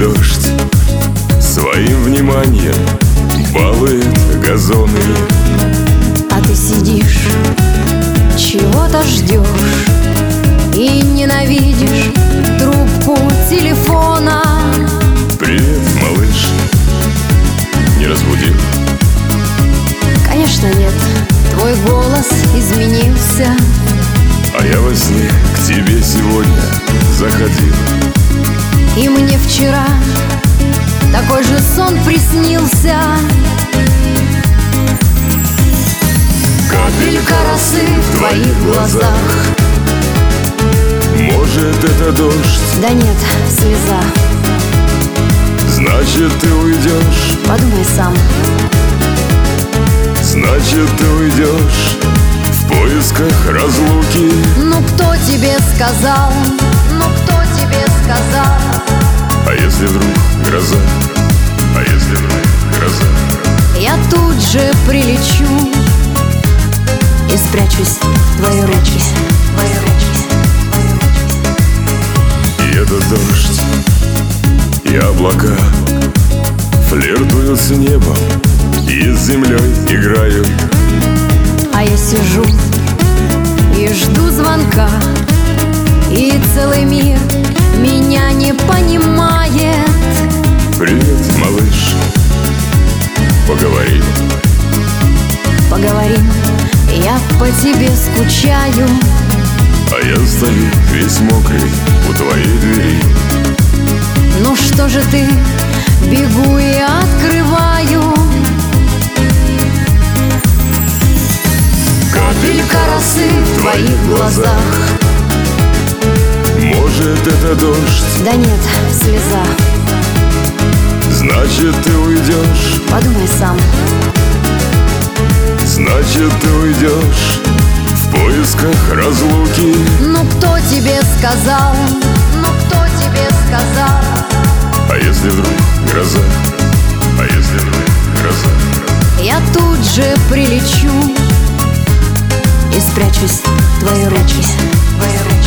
дождь своим вниманием балует газоны. А ты сидишь, чего-то ждешь и ненавидишь трубку телефона. Привет, малыш, не разбудил? Конечно нет, твой голос изменился. А я во сне к тебе сегодня заходил. И мне вчера такой же сон приснился. Капелька росы в твоих глазах. Может, это дождь? Да нет, слеза. Значит, ты уйдешь? Подумай сам. Значит, ты уйдешь в поисках разлуки. Ну кто тебе сказал? Ну кто тебе сказал? А если вдруг гроза? А если вдруг гроза? Я тут же прилечу и спрячусь в твои руки. И этот дождь, и облака флиртуют с небом и с землей играют. А я сижу и жду звонка, и целый мир меня не понимает. Привет, малыш, поговорим. Поговорим, я по тебе скучаю. А я стою весь мокрый у твоей двери. Ну что же ты, бегу и открываю. Капелька росы в твоих глазах. Может, это дождь? Да нет, слеза. Значит, ты уйдешь? Подумай сам. Значит, ты уйдешь в поисках разлуки. Ну кто тебе сказал? Ну кто тебе сказал? А если вдруг гроза? А если вдруг гроза? Я тут же прилечу и спрячусь в твои руки.